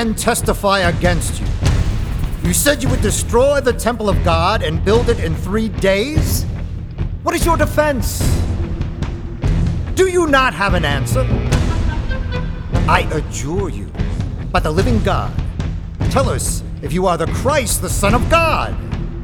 men testify against you. You said you would destroy the temple of God and build it in 3 days? What is your defense? Do you not have an answer? I adjure you, by the living God, tell us if you are the Christ, the Son of God.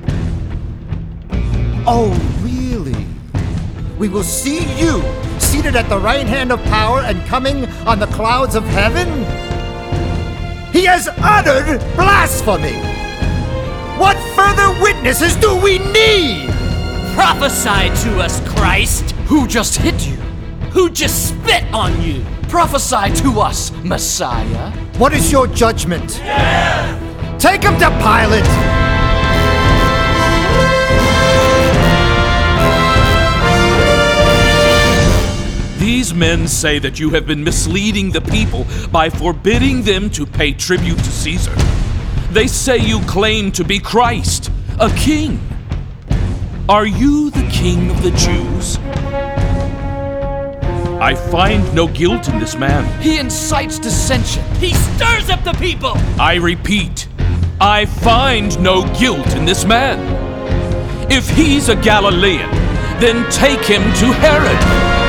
Oh, really? We will see you seated at the right hand of power and coming on the clouds of heaven? He has uttered blasphemy! What further witnesses do we need? Prophesy to us, Christ! Who just hit you? Who just spit on you? Prophesy to us, Messiah. What is your judgment? Yeah! Take him to Pilate! These men say that you have been misleading the people by forbidding them to pay tribute to Caesar. They say you claim to be Christ, a king. Are you the king of the Jews? I find no guilt in this man. He incites dissension. He stirs up the people! I repeat, I find no guilt in this man. If he's a Galilean, then take him to Herod.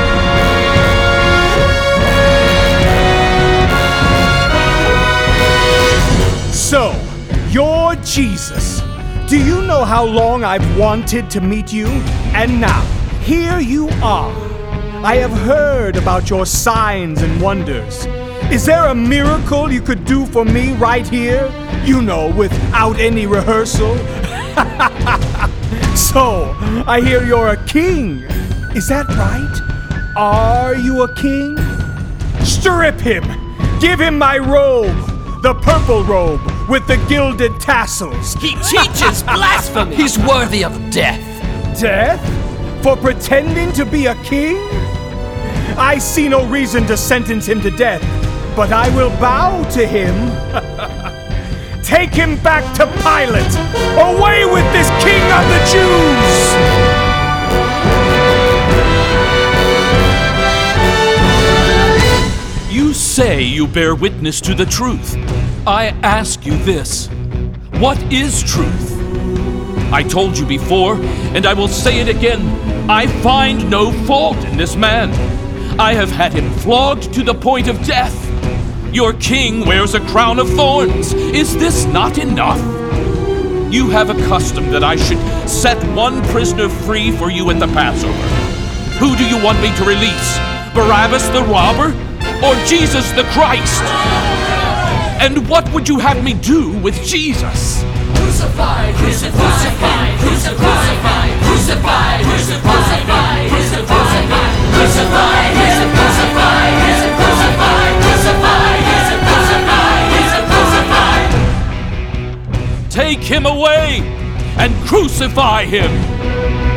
So, you're Jesus. Do you know how long I've wanted to meet you? And now, here you are. I have heard about your signs and wonders. Is there a miracle you could do for me right here? You know, without any rehearsal? So, I hear you're a king. Is that right? Are you a king? Strip him! Give him my robe! The purple robe with the gilded tassels. He teaches blasphemy! He's worthy of death. Death? For pretending to be a king? I see no reason to sentence him to death, but I will bow to him. Take him back to Pilate! Away with this king of the Jews! You say you bear witness to the truth. I ask you this. What is truth? I told you before, and I will say it again. I find no fault in this man. I have had him flogged to the point of death. Your king wears a crown of thorns. Is this not enough? You have a custom that I should set one prisoner free for you at the Passover. Who do you want me to release? Barabbas the robber? Or Jesus the Christ? And what would you have me do with Jesus? Crucify, crucify, crucify, crucify, crucify, crucify, crucify, crucify, crucify, crucify, crucify, crucify. Take him away and crucify him.